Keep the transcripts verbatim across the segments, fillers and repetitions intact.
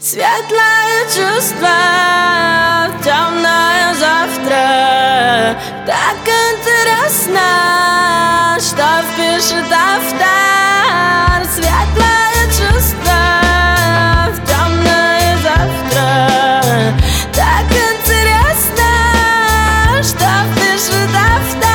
Светлое чувство, темное завтра. Так интересно, что впишет автор. Светлое чувство, темное завтра. Так интересно, что впишет автор.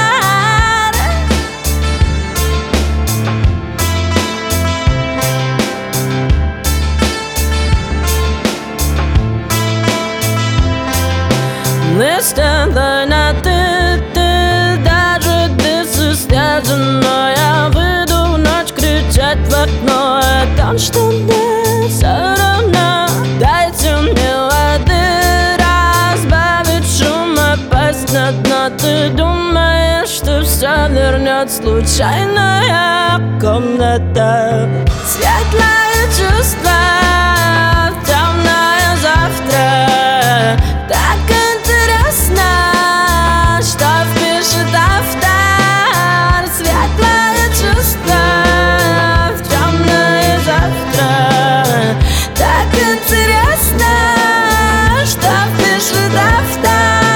Мы с тобой на ты, ты, даже дысы стяжено. Я выйду в ночь кричать в окно о том, что мне все равно. Дайте мне воды, разбавить шум, опасть на дно. Ты думаешь, что все вернет случайная комната. Светлое чувство, темное завтра. Так интересно, что впишет автор. Светлое чувство, темное завтра. Так интересно, что впишет автор.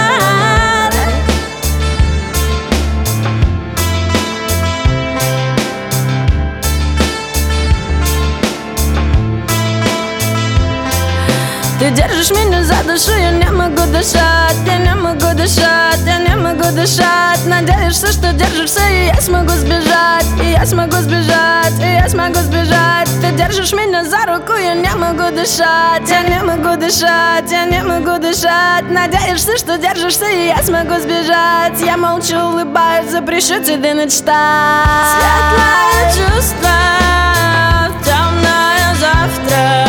Ты держишь меня за душу, я не могу дышать. Я не могу дышать, я не могу дышать. Надеешься, что держишься, и я смогу сбежать. И я смогу сбежать, и я смогу сбежать. Ты держишь меня за руку, я не могу дышать. Я не могу дышать, я не могу дышать. Надеешься, что держишься, и я смогу сбежать. Я молча улыбаюсь, запрещу тебе мечтать. Светлое чувство, темное завтра.